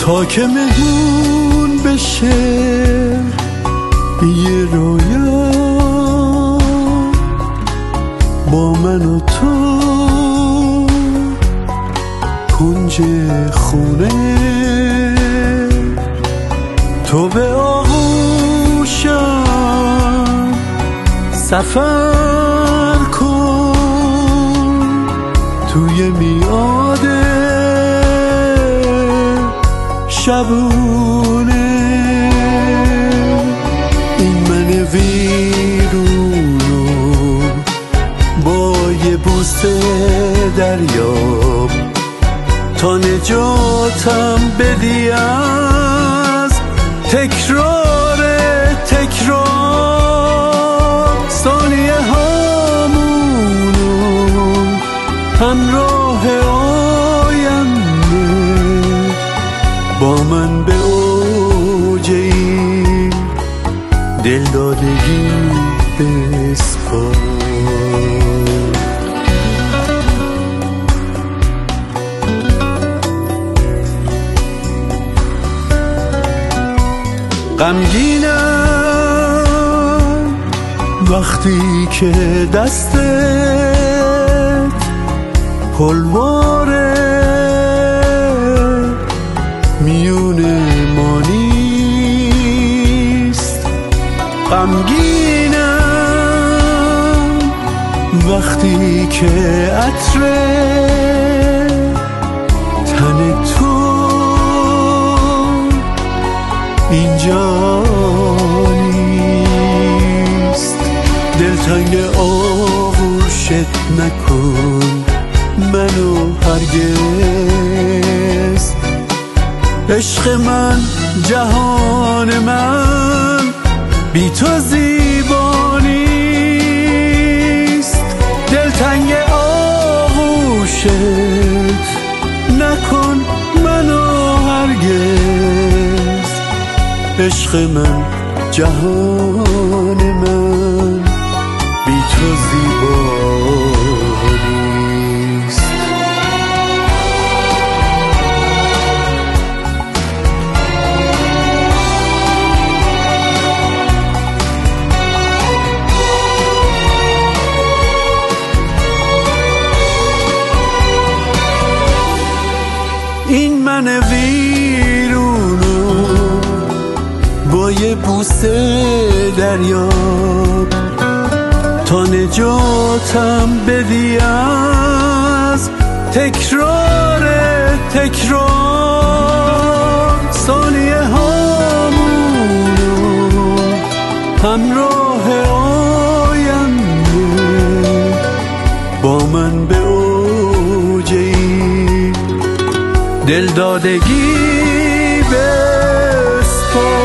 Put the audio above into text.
تا که مهمون بشه یه رویا با من و تو کنج خونه، تو به آغوشم سفر کن توی میعاد شبونه. این من ویرونو با یه بوسه دریاب تا نجاتم بدی از تکرار ثانیه هامونو همراه آینده با من به اوج این دلدادگی بسپار. غمگینم وقتی که دستت پلواره میون ما نیست. غمگینم وقتی که عطر تن تو اینجا نیست. دلتنگ آغوشت نکن منو هرگز، عشق من جهان من بی تو زیبا نیست. دلتنگ آغوشت نکن منو هرگز، عشق من جهان من بی تو زیبا نیست. این من ویرونو با یه بوسه دریاب تا نجاتم بدی از تکرار ثانیه هامونو همراه آینده با من به اوج این دلدادگی بسپار.